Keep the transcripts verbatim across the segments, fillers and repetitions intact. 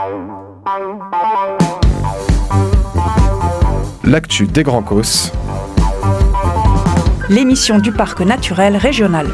L'actu des Grands Causses. L'émission du parc naturel régional.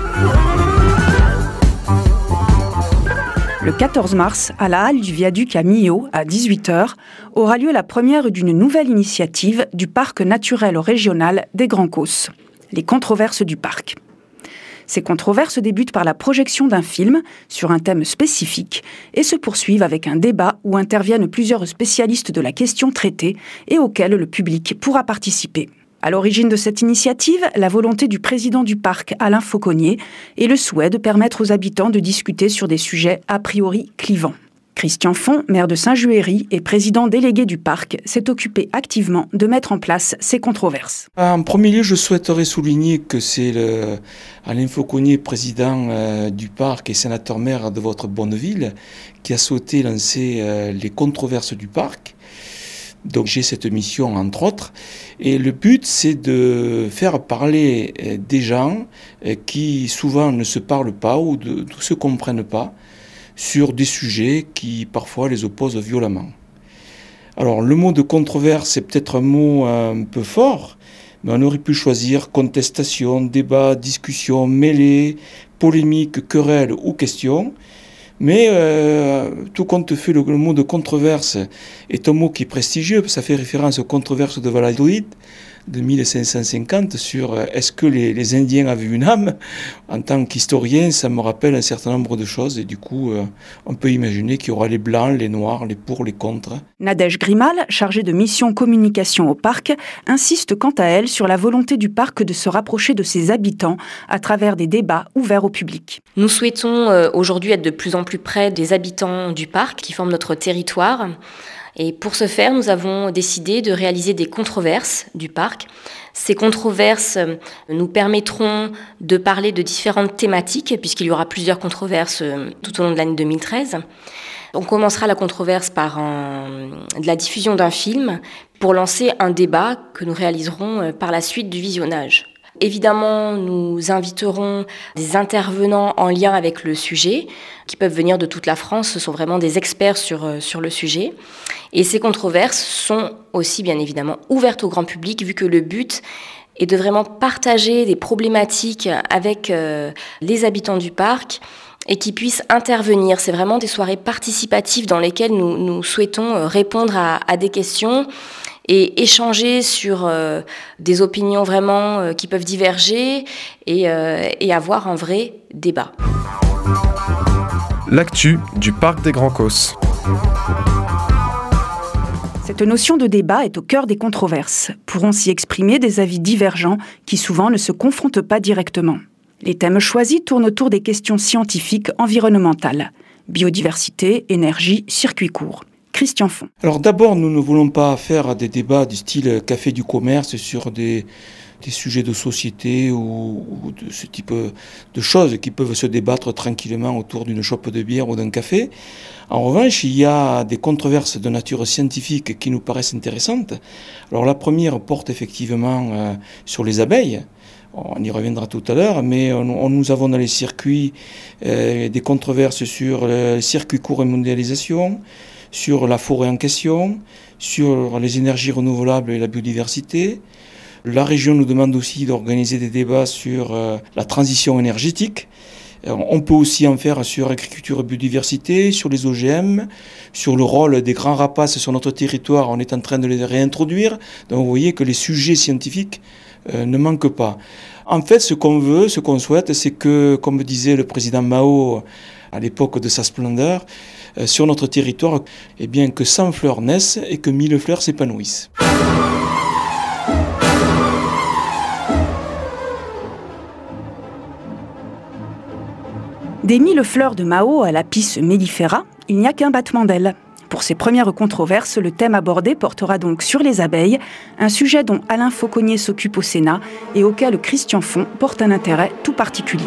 Le quatorze mars, à la halle du viaduc à Millau, à dix-huit heures, aura lieu la première d'une nouvelle initiative du parc naturel régional des Grands Causses, les controverses du parc. Ces controverses débutent par la projection d'un film sur un thème spécifique et se poursuivent avec un débat où interviennent plusieurs spécialistes de la question traitée et auquel le public pourra participer. À l'origine de cette initiative, la volonté du président du parc, Alain Fauconnier, et le souhait de permettre aux habitants de discuter sur des sujets a priori clivants. Christian Font, maire de Saint-Juéry et président délégué du parc, s'est occupé activement de mettre en place ces controverses. En premier lieu, je souhaiterais souligner que c'est le Alain Fauconnier, président euh, du parc et sénateur-maire de votre bonne ville, qui a souhaité lancer euh, les controverses du parc. Donc j'ai cette mission entre autres et le but c'est de faire parler euh, des gens euh, qui souvent ne se parlent pas ou ne se comprennent pas sur des sujets qui parfois les opposent violemment. Alors le mot de controverse c'est peut-être un mot un peu fort, mais on aurait pu choisir contestation, débat, discussion, mêlée, polémique, querelle ou question. Mais euh, tout compte fait, le, le mot de controverse est un mot qui est prestigieux, ça fait référence aux controverses de Valladolid de mille cinq cent cinquante sur euh, est-ce que les, les Indiens avaient une âme. En tant qu'historien, ça me rappelle un certain nombre de choses et du coup, euh, on peut imaginer qu'il y aura les blancs, les noirs, les pour, les contre. Nadège Grimal, chargée de mission communication au parc, insiste quant à elle sur la volonté du parc de se rapprocher de ses habitants à travers des débats ouverts au public. Nous souhaitons euh, aujourd'hui être de plus en plus près des habitants du parc qui forment notre territoire. Et pour ce faire, nous avons décidé de réaliser des controverses du parc. Ces controverses nous permettront de parler de différentes thématiques, puisqu'il y aura plusieurs controverses tout au long de l'année deux mille treize. On commencera la controverse par un, de la diffusion d'un film pour lancer un débat que nous réaliserons par la suite du visionnage. Évidemment, nous inviterons des intervenants en lien avec le sujet, qui peuvent venir de toute la France. Ce sont vraiment des experts sur, sur le sujet. Et ces controverses sont aussi, bien évidemment, ouvertes au grand public, vu que le but est de vraiment partager des problématiques avec euh, les habitants du parc et qui puissent intervenir. C'est vraiment des soirées participatives dans lesquelles nous, nous souhaitons répondre à, à des questions et échanger sur euh, des opinions vraiment euh, qui peuvent diverger et, euh, et avoir un vrai débat. L'actu du parc des Grands Causses. Cette notion de débat est au cœur des controverses. Pourront s'y exprimer des avis divergents qui souvent ne se confrontent pas directement. Les thèmes choisis tournent autour des questions scientifiques environnementales. Biodiversité, énergie, circuits courts. Christian Font. Alors d'abord, nous ne voulons pas faire des débats du style café du commerce sur des, des sujets de société ou, ou de ce type de choses qui peuvent se débattre tranquillement autour d'une chope de bière ou d'un café. En revanche, il y a des controverses de nature scientifique qui nous paraissent intéressantes. Alors la première porte effectivement euh, sur les abeilles. On y reviendra tout à l'heure, mais on, on, nous avons dans les circuits euh, des controverses sur le circuit court et mondialisation, sur la forêt en question, sur les énergies renouvelables et la biodiversité. La région nous demande aussi d'organiser des débats sur euh, la transition énergétique. Euh, on peut aussi en faire sur l'agriculture et biodiversité, sur les O G M, sur le rôle des grands rapaces sur notre territoire. On est en train de les réintroduire. Donc vous voyez que les sujets scientifiques euh, ne manquent pas. En fait, ce qu'on veut, ce qu'on souhaite, c'est que, comme disait le président Mao à l'époque de sa splendeur, euh, sur notre territoire, eh bien, que cent fleurs naissent et que mille fleurs s'épanouissent. Des mille fleurs de Mao à l'Apis mellifera, il n'y a qu'un battement d'ailes. Pour ces premières controverses, le thème abordé portera donc sur les abeilles, un sujet dont Alain Fauconnier s'occupe au Sénat et auquel Christian Font porte un intérêt tout particulier.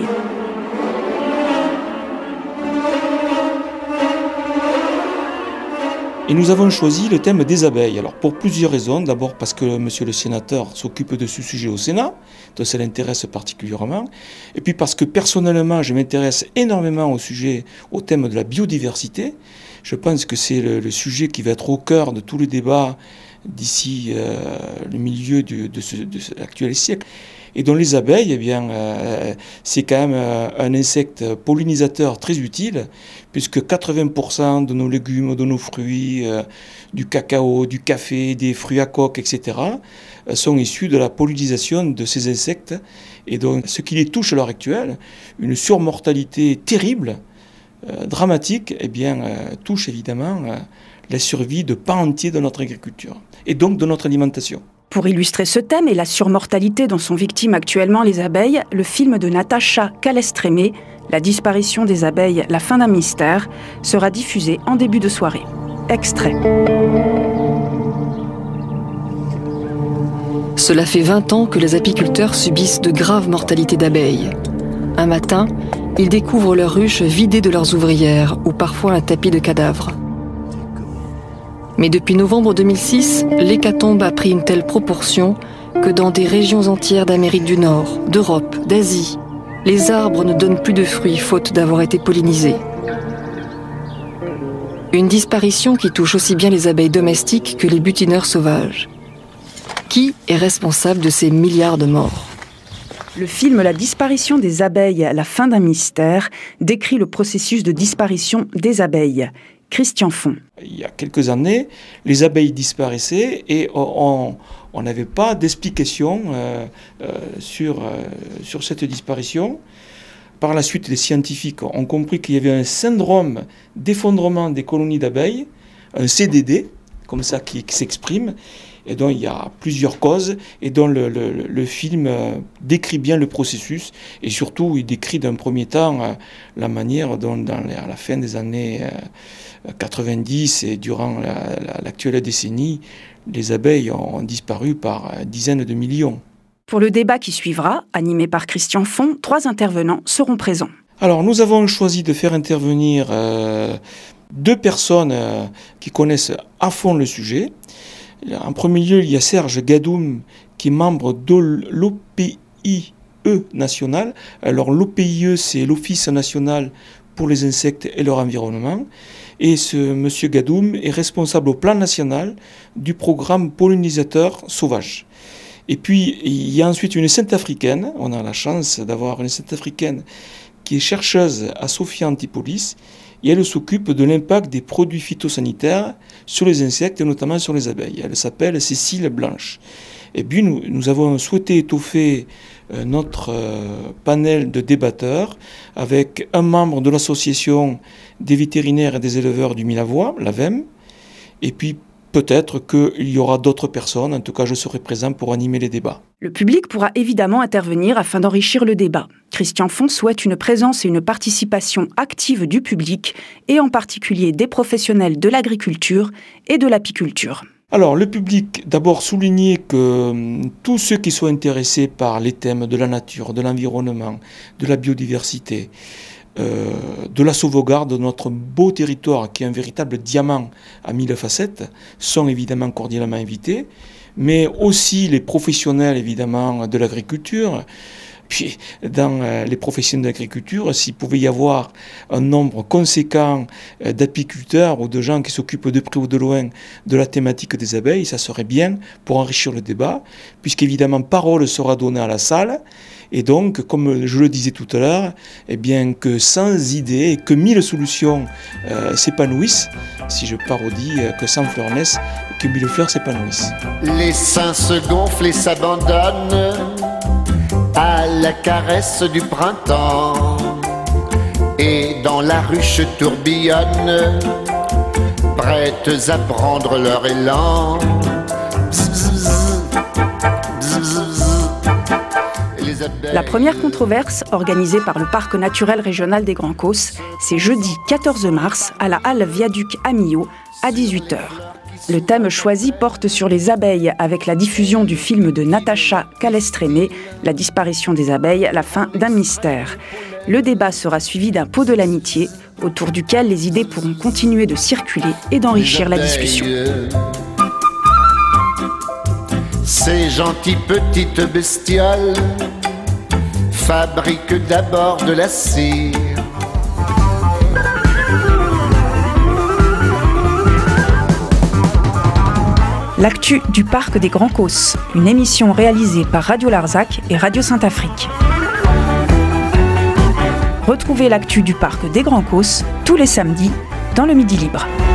Et nous avons choisi le thème des abeilles. Alors pour plusieurs raisons. D'abord parce que monsieur le sénateur s'occupe de ce sujet au Sénat, donc ça l'intéresse particulièrement. Et puis parce que personnellement, je m'intéresse énormément au sujet, au thème de la biodiversité, Je pense que c'est le, le sujet qui va être au cœur de tous les débats d'ici euh, le milieu du, de, ce, de l'actuel siècle. Et dans les abeilles, eh bien, euh, c'est quand même euh, un insecte pollinisateur très utile, puisque quatre-vingts pour cent de nos légumes, de nos fruits, euh, du cacao, du café, des fruits à coque, et cetera, euh, sont issus de la pollinisation de ces insectes. Et donc, ce qui les touche à l'heure actuelle, une surmortalité terrible, euh, dramatique, eh bien, euh, touche évidemment euh, la survie de pans entiers de notre agriculture, et donc de notre alimentation. Pour illustrer ce thème et la surmortalité dont sont victimes actuellement les abeilles, le film de Natacha Calestrémé, La disparition des abeilles, la fin d'un mystère, sera diffusé en début de soirée. Extrait. Cela fait vingt ans que les apiculteurs subissent de graves mortalités d'abeilles. Un matin, ils découvrent leurs ruches vidées de leurs ouvrières ou parfois un tapis de cadavres. Mais depuis novembre deux mille six, l'hécatombe a pris une telle proportion que dans des régions entières d'Amérique du Nord, d'Europe, d'Asie, les arbres ne donnent plus de fruits faute d'avoir été pollinisés. Une disparition qui touche aussi bien les abeilles domestiques que les butineurs sauvages. Qui est responsable de ces milliards de morts ? Le film La disparition des abeilles, la fin d'un mystère décrit le processus de disparition des abeilles. Christian Font. Il y a quelques années, les abeilles disparaissaient et on n'avait pas d'explication euh, euh, sur, euh, sur cette disparition. Par la suite, les scientifiques ont compris qu'il y avait un syndrome d'effondrement des colonies d'abeilles, un C D D, comme ça, qui, qui s'exprime, et dont il y a plusieurs causes, et dont le, le, le film décrit bien le processus, et surtout, il décrit d'un premier temps la manière dont, dans les, à la fin des années quatre-vingt-dix et durant la, la, l'actuelle décennie, les abeilles ont disparu par dizaines de millions. Pour le débat qui suivra, animé par Christian Font, trois intervenants seront présents. Alors, nous avons choisi de faire intervenir euh, deux personnes euh, qui connaissent à fond le sujet. En premier lieu, il y a Serge Gadoum, qui est membre de l'O P I E national. Alors, l'O P I E, c'est l'Office national pour les insectes et leur environnement. Et ce monsieur Gadoum est responsable au plan national du programme pollinisateur sauvage. Et puis, il y a ensuite une Centrafricaine. On a la chance d'avoir une Centrafricaine qui est chercheuse à Sophia Antipolis. Et elle s'occupe de l'impact des produits phytosanitaires sur les insectes et notamment sur les abeilles. Elle s'appelle Cécile Blanche. Et puis nous, nous avons souhaité étoffer euh, notre euh, panel de débatteurs avec un membre de l'association des vétérinaires et des éleveurs du Milavois, l'A V E M, et puis peut-être qu'il y aura d'autres personnes, en tout cas je serai présent pour animer les débats. Le public pourra évidemment intervenir afin d'enrichir le débat. Christian Font souhaite une présence et une participation active du public, et en particulier des professionnels de l'agriculture et de l'apiculture. Alors, le public, d'abord souligner que hum, tous ceux qui sont intéressés par les thèmes de la nature, de l'environnement, de la biodiversité, euh, de la sauvegarde de notre beau territoire, qui est un véritable diamant à mille facettes, sont évidemment cordialement invités, mais aussi les professionnels, évidemment, de l'agriculture. Puis, dans euh, les professionnels d'agriculture, s'il pouvait y avoir un nombre conséquent euh, d'apiculteurs ou de gens qui s'occupent de près ou de loin de la thématique des abeilles, ça serait bien pour enrichir le débat, puisqu'évidemment, parole sera donnée à la salle. Et donc, comme je le disais tout à l'heure, eh bien que sans idées et que mille solutions euh, s'épanouissent, si je parodie, euh, que sans fleurs naissent et que mille fleurs s'épanouissent. Les seins se gonflent et s'abandonnent à la caresse du printemps, et dans la ruche tourbillonnent, prêtes à prendre leur élan. Bzz, bzz, bzz, bzz. La première controverse, organisée par le Parc naturel régional des Grands Causses, c'est jeudi quatorze mars à la halle Viaduc à Millau à dix-huit heures. Le thème choisi porte sur les abeilles avec la diffusion du film de Natacha Calestrémé, La disparition des abeilles, la fin d'un mystère. Le débat sera suivi d'un pot de l'amitié, autour duquel les idées pourront continuer de circuler et d'enrichir la discussion. Ces gentilles petites bestioles fabriquent d'abord de la cire, L'actu du parc des Grands Causses, une émission réalisée par Radio Larzac et Radio Sainte-Afrique. Retrouvez l'actu du parc des Grands Causses tous les samedis dans le Midi Libre.